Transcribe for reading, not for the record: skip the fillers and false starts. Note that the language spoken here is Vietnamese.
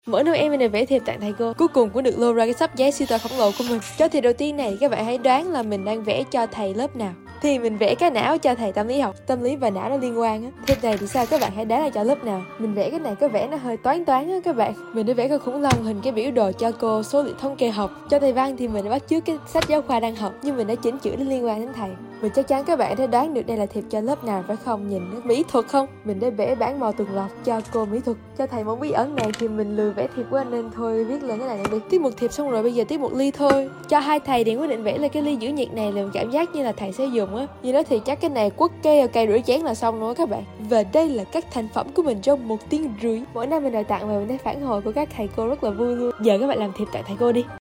Mỗi Noel mình đều vẽ thiệp tặng thầy cô, cuối cùng cũng được lô ra cái sắp giấy siêu to khổng lồ của mình. Cho thiệp đầu tiên này, các bạn hãy đoán là mình đang vẽ cho thầy lớp nào. Thì mình vẽ cái não cho thầy tâm lý học, tâm lý và não nó liên quan á. Thiệp này thì sao, các bạn hãy đoán là cho lớp nào. Mình vẽ cái này có vẻ nó hơi toán á các bạn. Mình đã vẽ con khủng long hình cái biểu đồ cho cô số liệu thống kê học. Cho thầy văn thì mình đã bắt chước cái sách giáo khoa đang học, nhưng mình đã chỉnh chữ nó liên quan đến thầy. Mình chắc chắn các bạn đã đoán được đây là thiệp cho lớp nào phải không? Nhìn nó mỹ thuật không? Mình đã vẽ bản màu tuần lộc cho cô mỹ thuật. Cho thầy môn bí ẩn này thì mình lười vẽ thiệp quá nên thôi viết lên cái này đi. Tiết mục thiệp xong rồi, bây giờ tiết mục ly thôi. Cho hai thầy thì quyết định vẽ lên cái ly giữ nhiệt này là cảm giác như là thầy sẽ dùng á. Như đó thì chắc cái này quất cái cây rửa chén là xong rồi các bạn. Và đây là các thành phẩm của mình trong 1 tiếng rưỡi. Mỗi năm mình đòi tặng và mình thấy phản hồi của các thầy cô rất là vui luôn. Giờ các bạn làm thiệp tặng thầy cô đi.